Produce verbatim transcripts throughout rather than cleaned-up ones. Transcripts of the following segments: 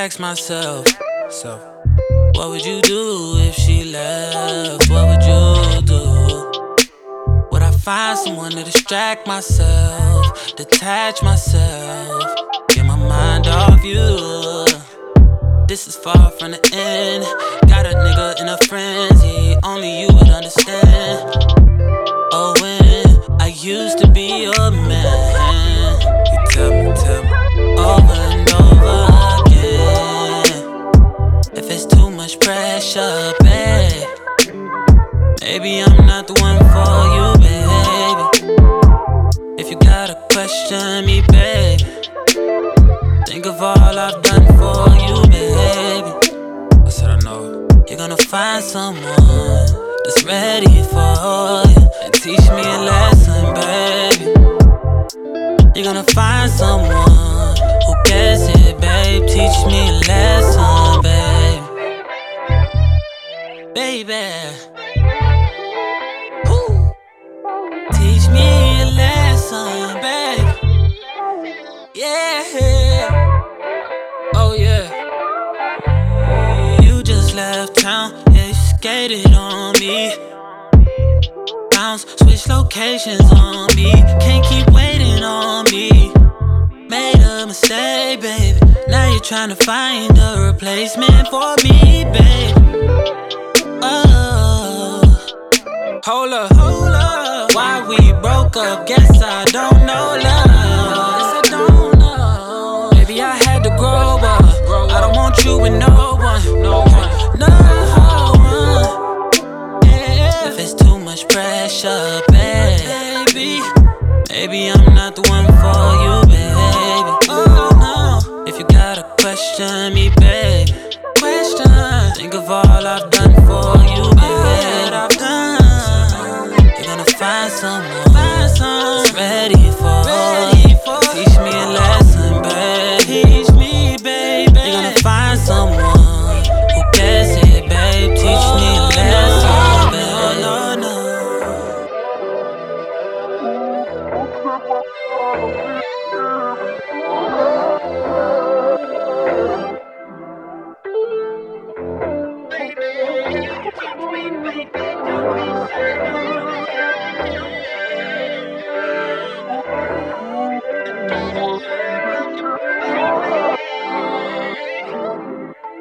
ask myself, so what would you do if she left? What would you do? Would I find someone to distract myself, detach myself, get my mind off you? This is far from the end. Got a nigga in a frenzy, only you would understand. Oh, when I used to be your man, you tell me, tell me over and over again. If it's too much pressure, babe, maybe I'm not the one for you, baby. If you gotta question me, babe, think of all I've done for you, baby. I said I know you're gonna find someone that's ready for you and teach me a lesson, baby. You're gonna find someone who gets it, babe. Teach me a lesson, babe. Baby, Ooh. Teach me a lesson, babe. Yeah. Oh yeah. You just left town, yeah, you skated on me. Bounce, switch locations on me. Can't keep waiting on me. Made a mistake, baby. Now you're trying to find a replacement for me, babe. Oh, hold up, hold up. Why we broke up? Guess I don't know love. Guess I don't know. Maybe I had to grow up. I don't want you with no one, no one, no one. Yeah. If it's too much pressure, baby, maybe I'm not the one for you, baby. Oh no. If you gotta question me, babe, question. Think of all I've done for you, baby. I've done. You're gonna find someone, find someone that's ready for, ready for. Teach me a lesson, babe. Teach me, baby. You're gonna find someone who gets it, babe. Teach me a lesson, babe. No, no, no.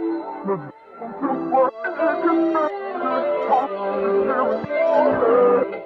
Thank you.